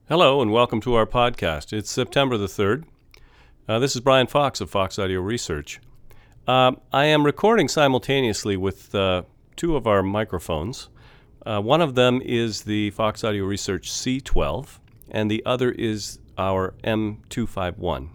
Hello and welcome to our podcast. It's September the 3rd. This is Brian Fox of Fox Audio Research. I am recording simultaneously with two of our microphones. One of them is the Fox Audio Research C12, and the other is our M251.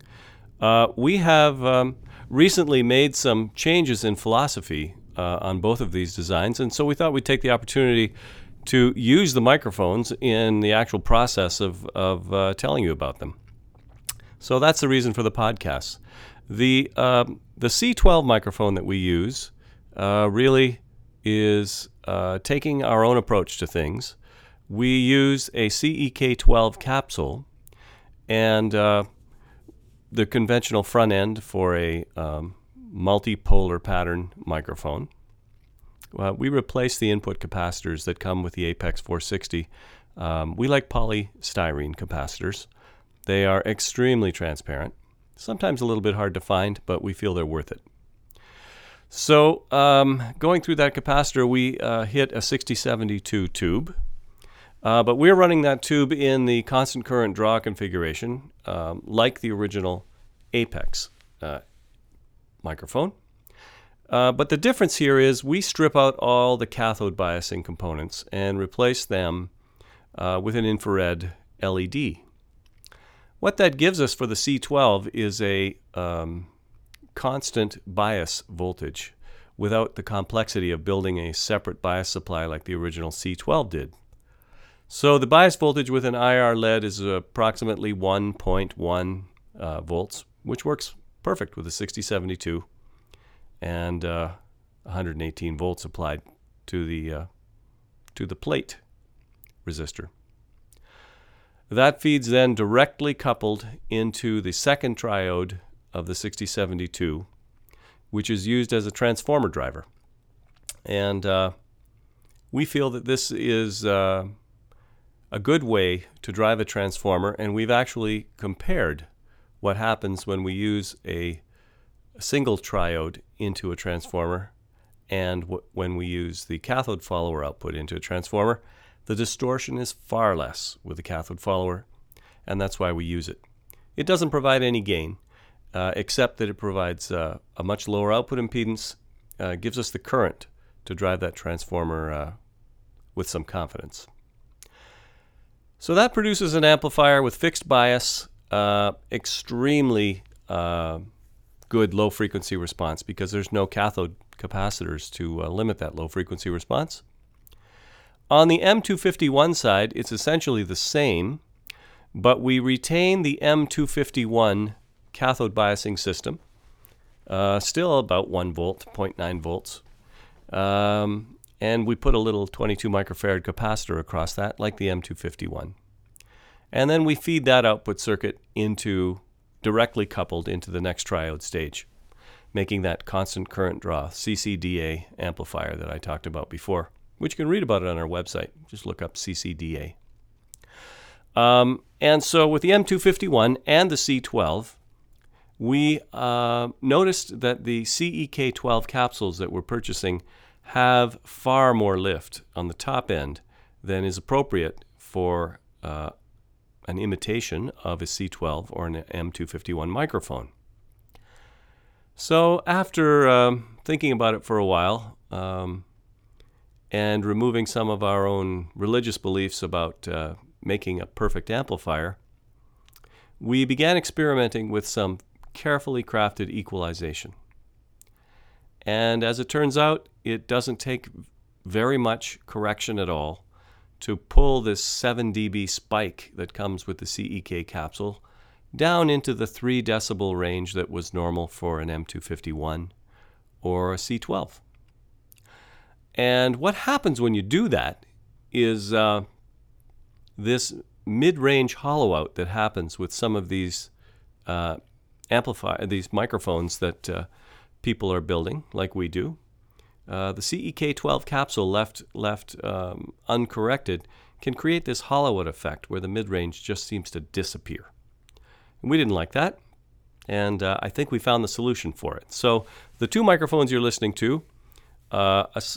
We have recently made some changes in philosophy on both of these designs, and so we thought we'd take the opportunity to use the microphones in the actual process of telling you about them. So that's the reason for the podcast. The C12 microphone that we use really is taking our own approach to things. We use a CEK12 capsule and the conventional front end for a multipolar pattern microphone. We replace the input capacitors that come with the Apex 460. We like polystyrene capacitors. They are extremely transparent, sometimes a little bit hard to find, but we feel they're worth it. So going through that capacitor, we hit a 6072 tube, but we're running that tube in the constant current draw configuration, like the original Apex microphone. But the difference here is we strip out all the cathode biasing components and replace them with an infrared LED. What that gives us for the C12 is a constant bias voltage without the complexity of building a separate bias supply like the original C12 did. So the bias voltage with an IR LED is approximately 1.1 volts, which works perfect with a 6072. And 118 volts applied to the plate resistor. That feeds then directly coupled into the second triode of the 6072, which is used as a transformer driver. And we feel that this is a good way to drive a transformer, and we've actually compared what happens when we use a single triode into a transformer and when we use the cathode follower output into a transformer. The distortion is far less with the cathode follower, and that's why we use it. It doesn't provide any gain, except that it provides a much lower output impedance, gives us the current to drive that transformer with some confidence. So that produces an amplifier with fixed bias, extremely good low frequency response because there's no cathode capacitors to limit that low frequency response. On the M251 side, it's essentially the same, but we retain the M251 cathode biasing system, still about 1 volt, 0.9 volts, and we put a little 22 microfarad capacitor across that like the M251. And then we feed that output circuit directly coupled into the next triode stage, making that constant current draw CCDA amplifier that I talked about before, which you can read about it on our website. Just look up CCDA. And so with the M251 and the C12, we noticed that the CEK12 capsules that we're purchasing have far more lift on the top end than is appropriate for an imitation of a C12 or an M251 microphone. So after thinking about it for a while and removing some of our own religious beliefs about making a perfect amplifier, we began experimenting with some carefully crafted equalization. And as it turns out, it doesn't take very much correction at all to pull this 7 dB spike that comes with the CEK capsule down into the 3 decibel range that was normal for an M251 or a C12. And what happens when you do that is this mid-range hollow out that happens with some of these these microphones that people are building, like we do. The CEK12 capsule left uncorrected can create this hollow out effect where the mid-range just seems to disappear. And we didn't like that, and I think we found the solution for it. So the two microphones you're listening to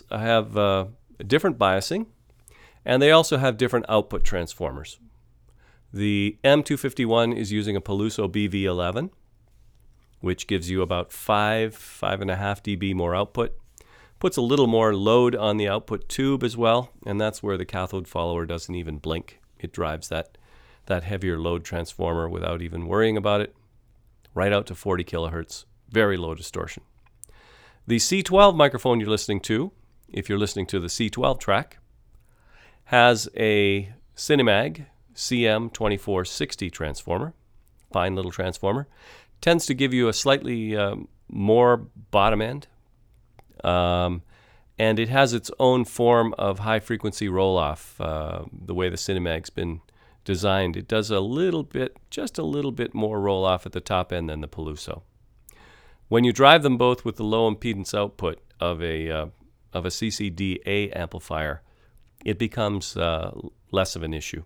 have different biasing, and they also have different output transformers. The M251 is using a Peluso BV11, which gives you about 5.5 dB more output. Puts a little more load on the output tube as well, and that's where the cathode follower doesn't even blink. It drives that heavier load transformer without even worrying about it, right out to 40 kilohertz. Very low distortion. The C12 microphone you're listening to, if you're listening to the C12 track, has a Cinemag CM2460 transformer, fine little transformer. Tends to give you a slightly more bottom end, and it has its own form of high-frequency roll-off. The way the Cinemag's been designed, it does just a little bit more roll-off at the top end than the Peluso. When you drive them both with the low impedance output of a CCD-A amplifier, it becomes less of an issue.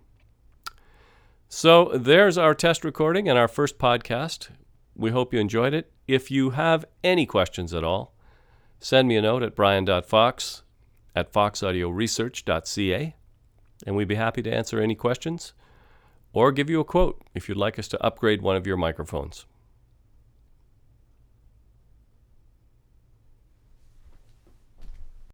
So there's our test recording and our first podcast. We hope you enjoyed it. If you have any questions at all, send me a note at brian.fox@foxaudioresearch.ca, and we'd be happy to answer any questions or give you a quote if you'd like us to upgrade one of your microphones.